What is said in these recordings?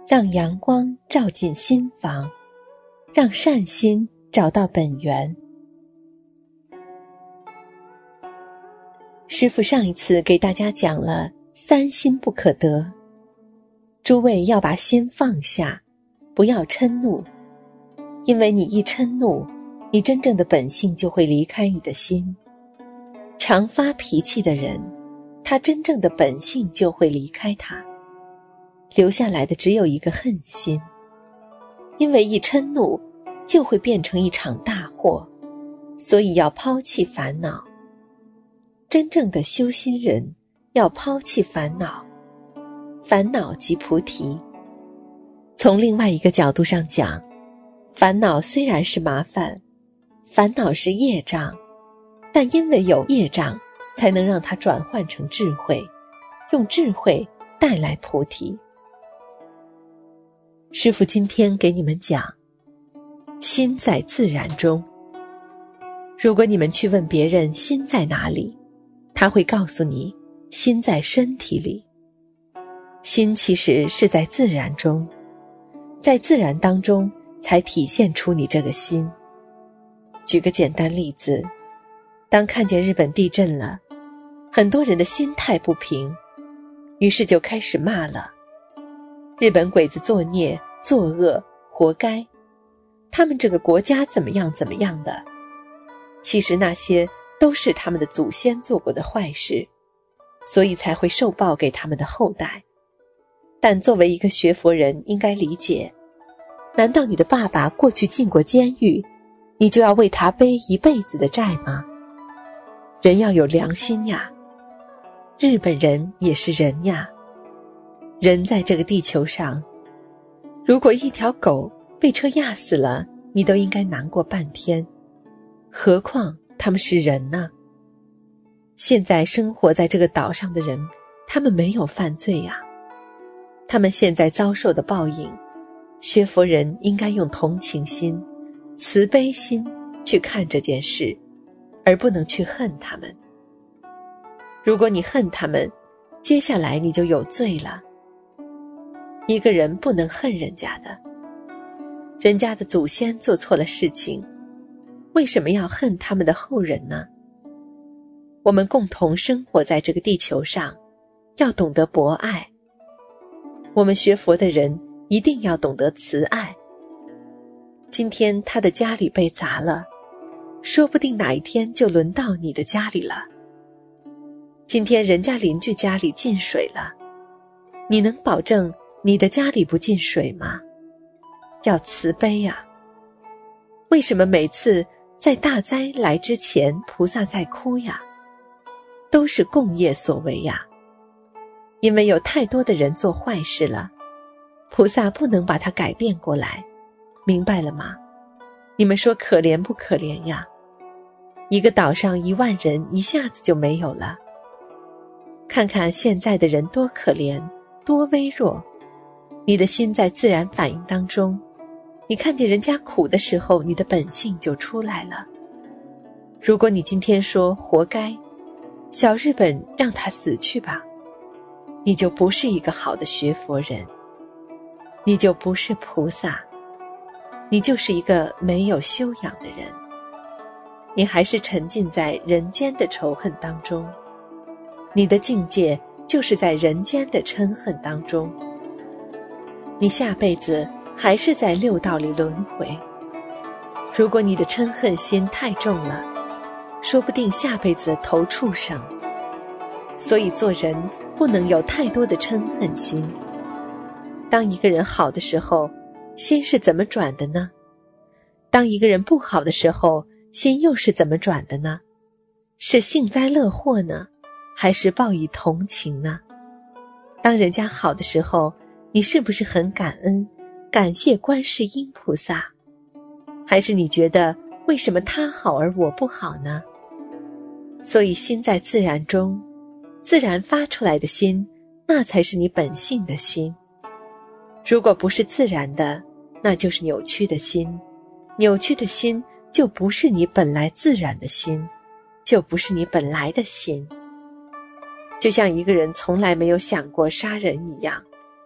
让阳光照进心房，让善心找到本源。师父上一次给大家讲了三心不可得，诸位要把心放下，不要嗔怒，因为你一嗔怒，你真正的本性就会离开你的心。常发脾气的人，他真正的本性就会离开他，留下来的只有一个恨心。因为一嗔怒就会变成一场大祸，所以要抛弃烦恼。真正的修心人要抛弃烦恼，烦恼即菩提。从另外一个角度上讲，烦恼虽然是麻烦，烦恼是业障，但因为有业障，才能让它转换成智慧，用智慧带来菩提。师父今天给你们讲，心在自然中。如果你们去问别人心在哪里，他会告诉你，心在身体里。心其实是在自然中，在自然当中才体现出你这个心。举个简单例子，当看见日本地震了，很多人的心态不平，于是就开始骂了。日本鬼子作孽作恶，活该，他们这个国家怎么样怎么样的。其实那些都是他们的祖先做过的坏事，所以才会受报给他们的后代。但作为一个学佛人，应该理解，难道你的爸爸过去进过监狱，你就要为他背一辈子的债吗？人要有良心呀，日本人也是人呀。人在这个地球上，如果一条狗被车压死了，你都应该难过半天，何况他们是人呢？现在生活在这个岛上的人，他们没有犯罪呀，他们现在遭受的报应，学佛人应该用同情心、慈悲心去看这件事，而不能去恨他们。如果你恨他们，接下来你就有罪了。一个人不能恨人家的，人家的祖先做错了事情，为什么要恨他们的后人呢？我们共同生活在这个地球上，要懂得博爱。我们学佛的人一定要懂得慈爱。今天他的家里被砸了，说不定哪一天就轮到你的家里了。今天人家邻居家里进水了，你能保证你的家里不进水吗？要慈悲啊。为什么每次在大灾来之前，菩萨在哭呀？都是共业所为呀。因为有太多的人做坏事了，菩萨不能把它改变过来，明白了吗？你们说可怜不可怜呀？一个岛上1万人一下子就没有了。看看现在的人多可怜，多微弱。你的心在自然反应当中，你看见人家苦的时候，你的本性就出来了。如果你今天说活该，小日本让他死去吧，你就不是一个好的学佛人，你就不是菩萨，你就是一个没有修养的人，你还是沉浸在人间的仇恨当中，你的境界就是在人间的嗔恨当中，你下辈子还是在6道里轮回。如果你的嗔恨心太重了，说不定下辈子投畜生。所以做人不能有太多的嗔恨心。当一个人好的时候，心是怎么转的呢？当一个人不好的时候，心又是怎么转的呢？是幸灾乐祸呢，还是报以同情呢？当人家好的时候，你是不是很感恩，感谢观世音菩萨？还是你觉得为什么他好而我不好呢？所以心在自然中，自然发出来的心，那才是你本性的心。如果不是自然的，那就是扭曲的心。扭曲的心就不是你本来自然的心，就不是你本来的心。就像一个人从来没有想过杀人一样，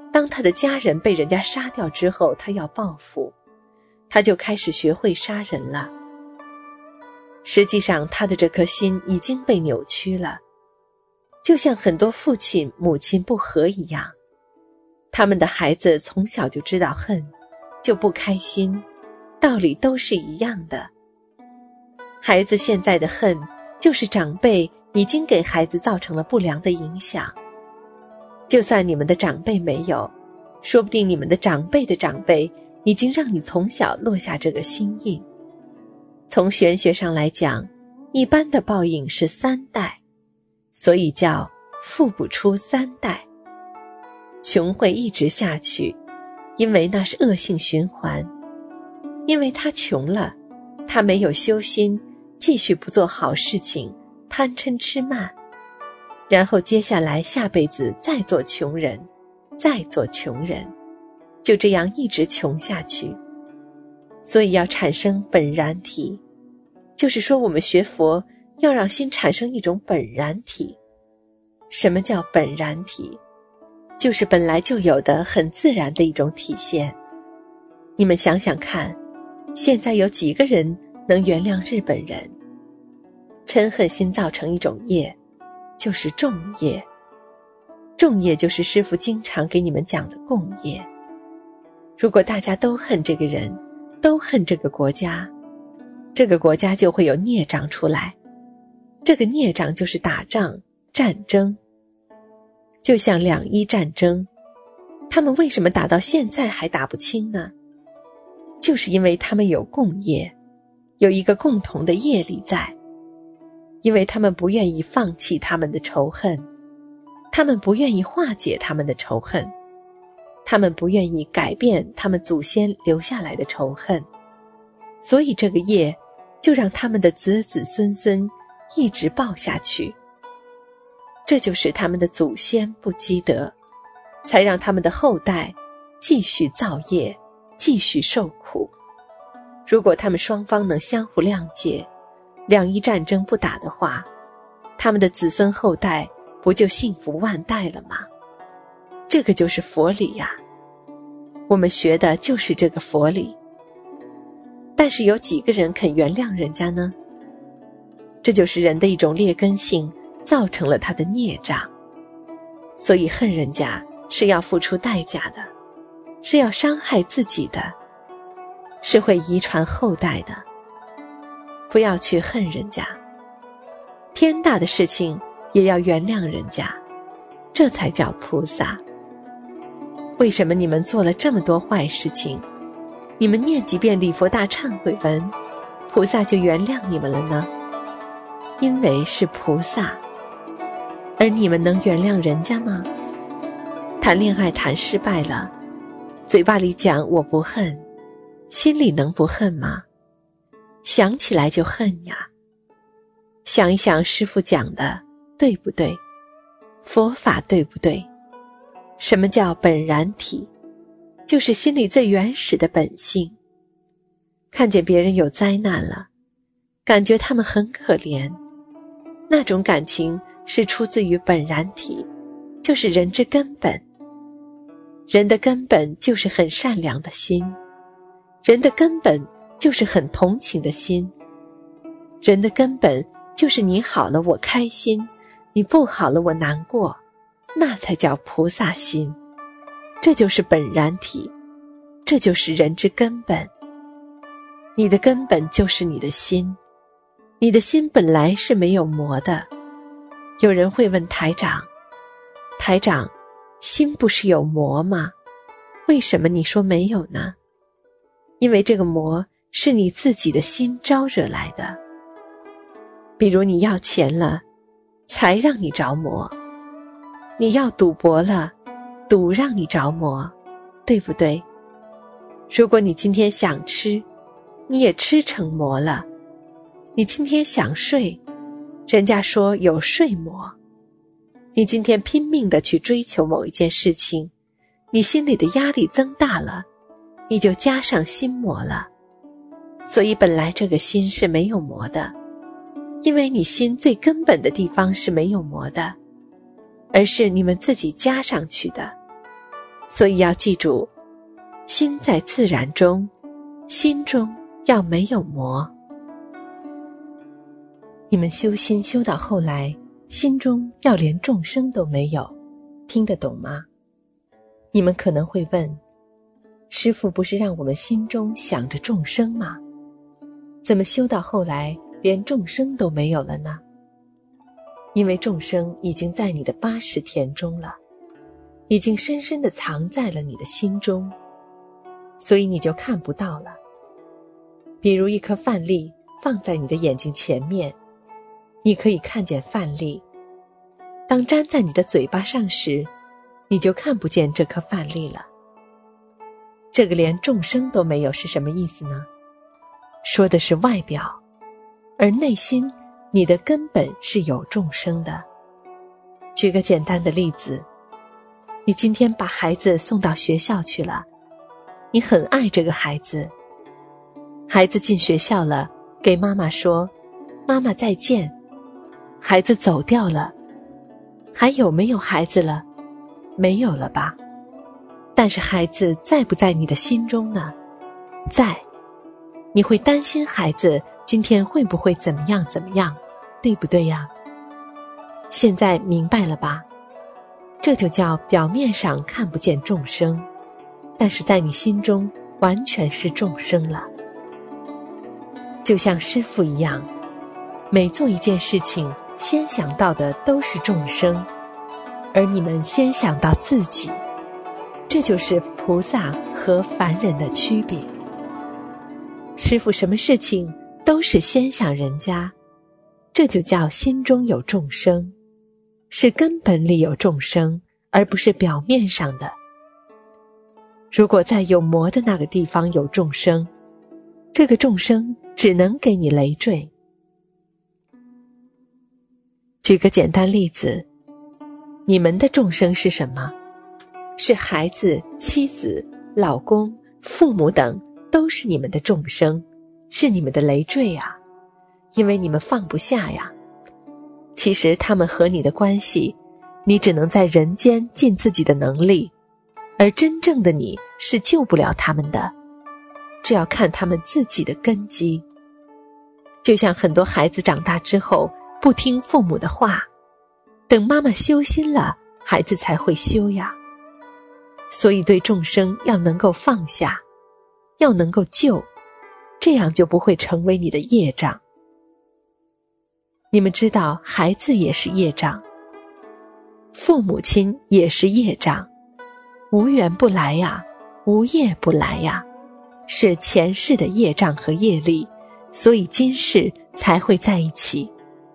当他的家人被人家杀掉之后，他要报复，他就开始学会杀人了。实际上他的这颗心已经被扭曲了，就像很多父亲母亲不和一样，他们的孩子从小就知道恨，就不开心，道理都是一样的。孩子现在的恨，就是长辈已经给孩子造成了不良的影响。就算你们的长辈没有，说不定你们的长辈的长辈已经让你从小落下这个心印。从玄学上来讲，一般的报应是3代，所以叫富不出3代。穷会一直下去，因为那是恶性循环。因为他穷了，他没有修心，继续不做好事情，贪嗔痴慢，然后接下来下辈子再做穷人，再做穷人，就这样一直穷下去。所以要产生本然体，就是说我们学佛要让心产生一种本然体。什么叫本然体？就是本来就有的很自然的一种体现。你们想想看，现在有几个人能原谅日本人？嗔恨心造成一种业，就是重业。重业就是师父经常给你们讲的共业。如果大家都恨这个人，都恨这个国家，这个国家就会有孽障出来。这个孽障就是打仗、战争。就像两伊战争，他们为什么打到现在还打不清呢？就是因为他们有共业，有一个共同的业力在。因为他们不愿意放弃他们的仇恨，他们不愿意化解他们的仇恨，他们不愿意改变他们祖先留下来的仇恨，所以这个业就让他们的子子孙孙一直报下去。这就是他们的祖先不积德，才让他们的后代继续造业，继续受苦。如果他们双方能相互谅解，两伊战争不打的话，他们的子孙后代不就幸福万代了吗？这个就是佛理呀，我们学的就是这个佛理。但是有几个人肯原谅人家呢？这就是人的一种劣根性，造成了他的孽障。所以恨人家是要付出代价的，是要伤害自己的，是会遗传后代的。不要去恨人家，天大的事情也要原谅人家，这才叫菩萨。为什么你们做了这么多坏事情，你们念几遍礼佛大忏悔文，菩萨就原谅你们了呢？因为是菩萨。而你们能原谅人家吗？谈恋爱谈失败了，嘴巴里讲我不恨，心里能不恨吗？想起来就恨呀。想一想师父讲的对不对？佛法对不对？什么叫本然体？就是心里最原始的本性。看见别人有灾难了，感觉他们很可怜，那种感情是出自于本然体，就是人之根本。人的根本就是很善良的心，人的根本就是很同情的心，人的根本就是你好了我开心，你不好了我难过，那才叫菩萨心。这就是本然体，这就是人之根本。你的根本就是你的心，你的心本来是没有魔的。有人会问台长，台长，心不是有魔吗？为什么你说没有呢？因为这个魔是你自己的心招惹来的。比如你要钱了，财让你着魔；你要赌博了，赌让你着魔，对不对？如果你今天想吃，你也吃成魔了；你今天想睡，人家说有睡魔；你今天拼命地去追求某一件事情，你心里的压力增大了，你就加上心魔了。所以本来这个心是没有魔的，因为你心最根本的地方是没有魔的，而是你们自己加上去的。 所以要记住，心在自然中，心中要没有魔。你们修心修到后来，心中要连众生都没有，听得懂吗？你们可能会问，师父不是让我们心中想着众生吗？怎么修到后来连众生都没有了呢？因为众生已经在你的80田中了，已经深深地藏在了你的心中，所以你就看不到了。比如一颗饭粒放在你的眼睛前面，你可以看见饭粒，当粘在你的嘴巴上时，你就看不见这颗饭粒了。这个连众生都没有是什么意思呢？说的是外表，而内心你的根本是有众生的。举个简单的例子，你今天把孩子送到学校去了，你很爱这个孩子，孩子进学校了，给妈妈说，妈妈再见，孩子走掉了，还有没有孩子了？没有了吧？但是孩子在不在你的心中呢？在。你会担心孩子今天会不会怎么样怎么样，对不对呀？现在明白了吧？这就叫表面上看不见众生，但是在你心中完全是众生了。就像师父一样，每做一件事情先想到的都是众生，而你们先想到自己，这就是菩萨和凡人的区别。师父什么事情都是先想人家，这就叫心中有众生，是根本里有众生，而不是表面上的。如果在有魔的那个地方有众生，这个众生只能给你累赘。举个简单例子，你们的众生是什么？是孩子、妻子、老公、父母等，都是你们的众生，是你们的累赘啊，因为你们放不下呀。其实他们和你的关系，你只能在人间尽自己的能力，而真正的你是救不了他们的，这要看他们自己的根基。就像很多孩子长大之后不听父母的话，等妈妈修心了，孩子才会修呀。所以对众生要能够放下，要能够救，这样就不会成为你的业障。你们知道孩子也是业障，父母亲也是业障，无缘不来呀，无业不来呀，是前世的业障和业力，所以今世才会在一起。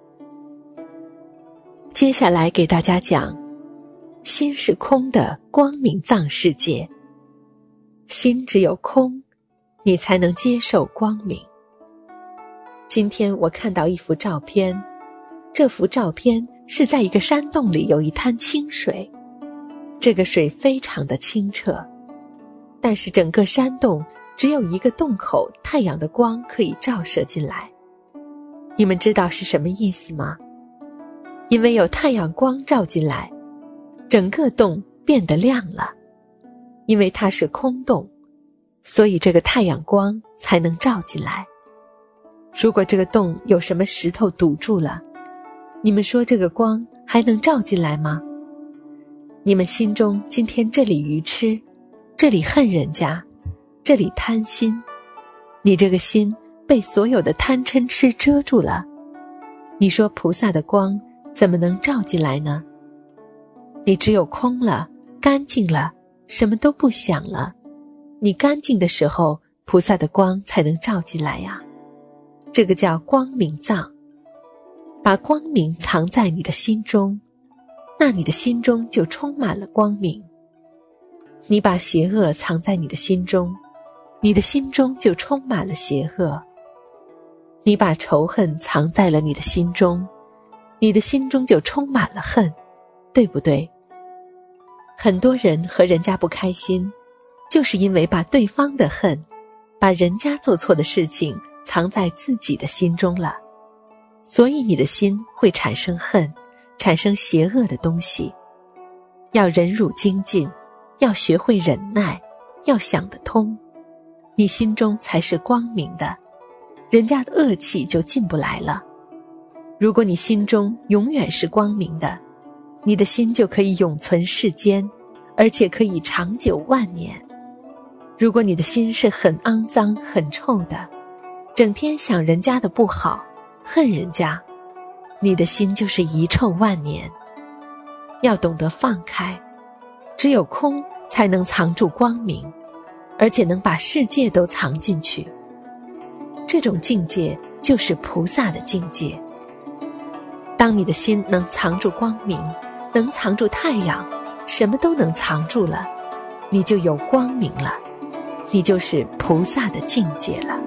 接下来给大家讲，心是空的光明藏世界，心只有空，你才能接受光明。今天我看到一幅照片，这幅照片是在一个山洞里有一滩清水，这个水非常的清澈，但是整个山洞只有一个洞口，太阳的光可以照射进来。你们知道是什么意思吗？因为有太阳光照进来，整个洞变得亮了。因为它是空洞，所以这个太阳光才能照进来。如果这个洞有什么石头堵住了，你们说这个光还能照进来吗？你们心中今天这里愚痴，这里恨人家，这里贪心，你这个心被所有的贪嗔痴遮住了，你说菩萨的光怎么能照进来呢？你只有空了，干净了，什么都不想了，你干净的时候，菩萨的光才能照进来呀。这个叫光明藏，把光明藏在你的心中，那你的心中就充满了光明。你把邪恶藏在你的心中，你的心中就充满了邪恶。你把仇恨藏在了你的心中，你的心中就充满了恨，对不对？很多人和人家不开心，就是因为把对方的恨，把人家做错的事情藏在自己的心中了，所以你的心会产生恨，产生邪恶的东西。要忍辱精进， 要学会忍耐，要想得通，你心中才是光明的，人家的恶气就进不来了。如果你心中永远是光明的，你的心就可以永存世间，而且可以长久万年。如果你的心是很肮脏很臭的，整天想人家的不好，恨人家，你的心就是遗臭万年。要懂得放开，只有空才能藏住光明，而且能把世界都藏进去。这种境界就是菩萨的境界。当你的心能藏住光明，能藏住太阳，什么都能藏住了，你就有光明了，你就是菩萨的境界了。